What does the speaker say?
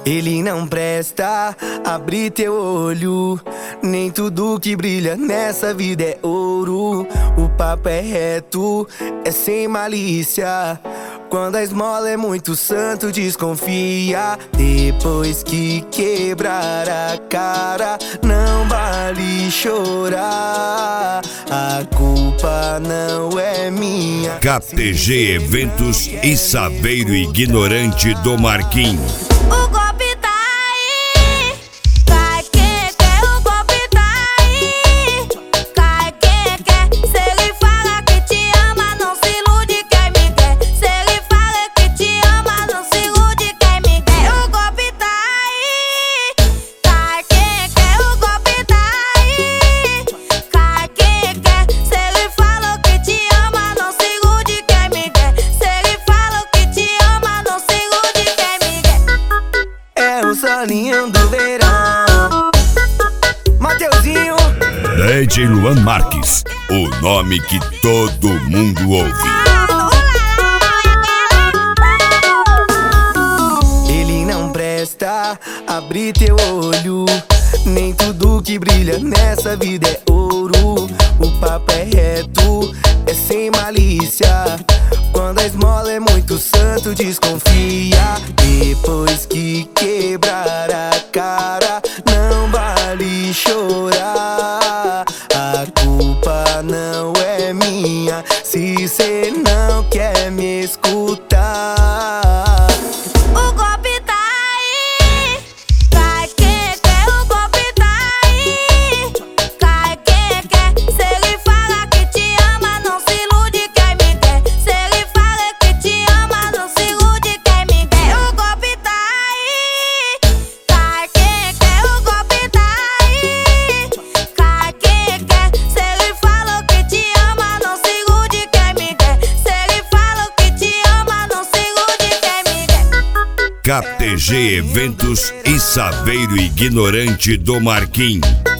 Ele não presta, abre teu olho. Nem tudo que brilha nessa vida é ouro. O papo é reto, é sem malícia. Quando a esmola é muito santo, desconfia. Depois que quebrar a cara, não vale chorar. A culpa não é minha. KTG Eventos e Saveiro Ignorante do Marquinhos. O golpe tá aí, cai quem quer, o golpe tá aí, cai quem quer. Se ele fala que te ama, não se ilude quem me quer. Se ele fala que te ama, não se ilude quem me quer. O golpe tá aí, cai quem quer, o golpe tá aí, cai quem quer. Se ele fala que te ama, não se ilude quem me quer. Se ele fala que te ama, não se ilude quem me quer. É o solinho do verão. Mateuzinho. DJ Luan Marques, o nome que todo mundo ouve. Ele não presta, abre teu olho. Nem tudo que brilha nessa vida é ouro. O papo é reto, é sem malícia. Quando a esmola é muito santo, desconfia. Depois que quebrar a cara, não vale chorar. A culpa não é minha, se cê não quer me escutar. O golpe tá aí, cai quem quer, o golpe tá aí, cai quem quer. Se ele fala que te ama, não se ilude quem me quer. Se ele fala que te ama, não se ilude quem me quer. O golpe tá aí, cai quem quer, o golpe tá aí, cai quem quer. Se ele fala que te ama, não se ilude quem me quer. Se ele fala que te ama, não se ilude quem me quer. KTG Eventos e Saveiro Ignorante do Marquinhos.